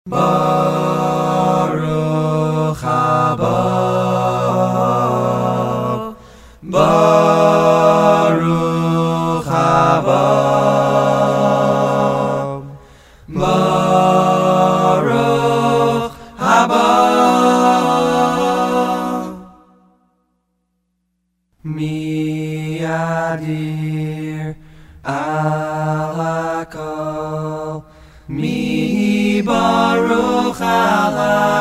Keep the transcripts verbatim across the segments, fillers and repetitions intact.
Baruch haba, Baruch haba, Baruch haba. Miyadir al hakol, mi baruch al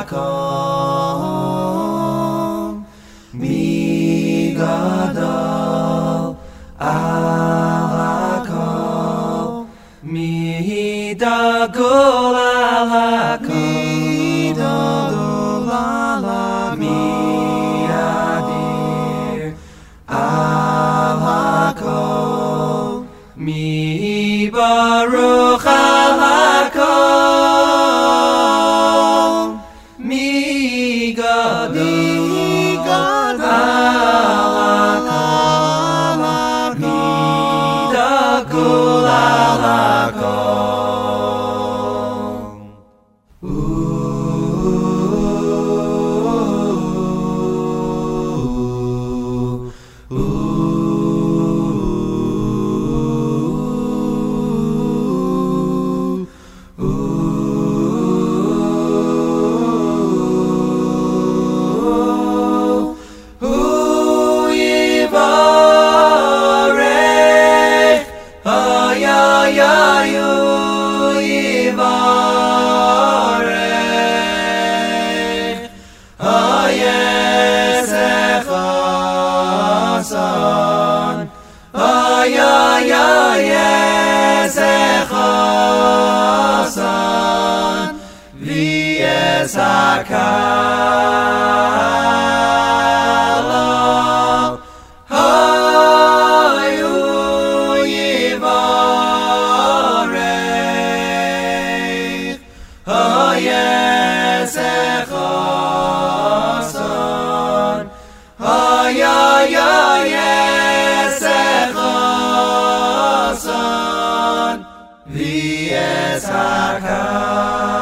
hakol, mi gadol al hakol, mi dagul al hakol, mi dagul al hakol, miyadir al hakol, mi baruch al hakol, mi gadol al hakol, mi dagul al hakol. Ooh, ooh, ooh, ooh, yivarech, ay, ay, ay, ooh, yivarech, ay, esecha son, ay, ay, ay, esecha son, v'yesakalo, hayu yivarech, ay, esecha son, ay, ay, ay, esecha son, v'yesakalo.